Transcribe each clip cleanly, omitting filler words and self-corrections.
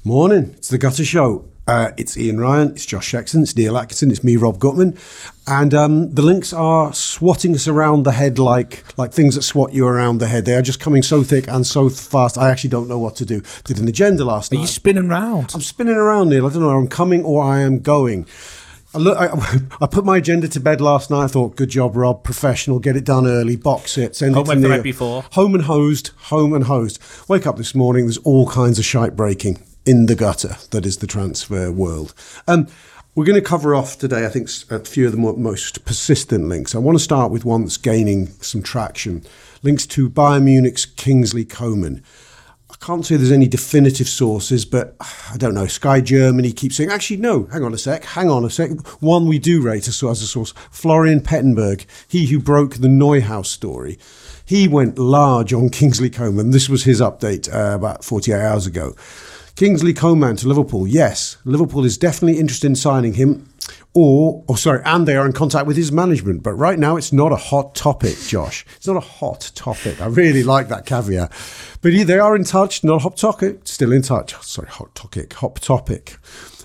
Morning, it's the Gutter Show. It's Ian Ryan, it's Josh Shexton, it's Neil Atkinson, it's me, Rob Gutman. And the links are swatting us around the head like things that swat you around the head. They are just coming so thick and so fast, I actually don't know what to do. Did an agenda last night. Are you spinning around? I'm spinning around, Neil. I don't know where I'm coming or I am going. I put my agenda to bed last night. I thought, good job, Rob, professional, get it done early, box it, send it to Home Neil. the night before. Home and hosed. Wake up this morning, there's all kinds of shite breaking in the gutter that is the transfer world. We're going to cover off today, I think, a few of the most persistent links. I want to start with one that's gaining some traction. Links to Bayern Munich's Kingsley Coman. I can't say there's any definitive sources, but I don't know. Sky Germany keeps saying, actually, no, hang on a sec. One we do rate as a source, Florian Pettenberg, he who broke the Neuhaus story. He went large on Kingsley Coman. This was his update about 48 hours ago. Kingsley Coman to Liverpool. Yes, Liverpool is definitely interested in signing him, and they are in contact with his management. But right now, it's not a hot topic, Josh. It's not a hot topic. I really like that caveat. But they are in touch, not a hot topic, still in touch. Sorry, hot topic.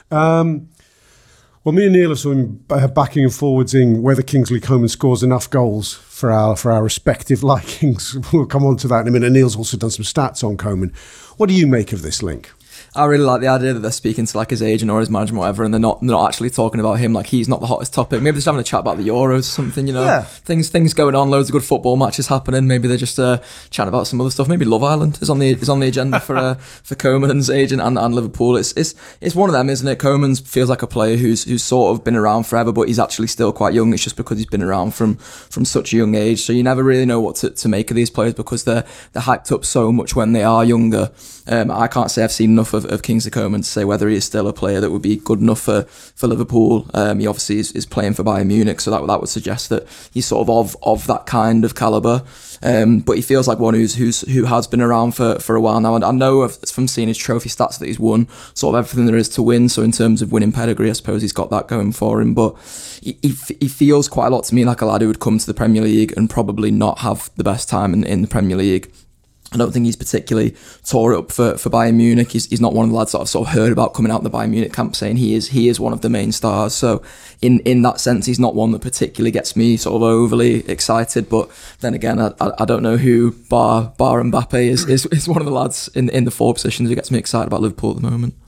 Well, me and Neil have been backing and forwardsing whether Kingsley Coman scores enough goals for our respective likings. We'll come on to that in a minute. Neil's also done some stats on Coman. What do you make of this link? I really like the idea that they're speaking to like his agent or his management or whatever, and they're not actually talking about him. Like, he's not the hottest topic. Maybe they're just having a chat about the Euros or something, you know. Yeah. Things going on, loads of good football matches happening. Maybe they're just chatting about some other stuff. Maybe Love Island is on the agenda for Coman's agent and Liverpool. It's one of them, isn't it? Coman feels like a player who's sort of been around forever, but he's actually still quite young. It's just because he's been around from such a young age. So you never really know what to make of these players because they're hyped up so much when they are younger. I can't say I've seen enough of Kingsley Coman to say whether he is still a player that would be good enough for Liverpool. He obviously is playing for Bayern Munich, so that would suggest that he's sort of that kind of calibre. But he feels like one who has been around for a while now. And I know from seeing his trophy stats that he's won sort of everything there is to win. So in terms of winning pedigree, I suppose he's got that going for him. But he feels quite a lot to me like a lad who would come to the Premier League and probably not have the best time in the Premier League. I don't think he's particularly tore up for Bayern Munich. He's not one of the lads that I've sort of heard about coming out the Bayern Munich camp saying he is one of the main stars. So in that sense, he's not one that particularly gets me sort of overly excited. But then again, I don't know who bar Mbappe is one of the lads in the forward positions who gets me excited about Liverpool at the moment.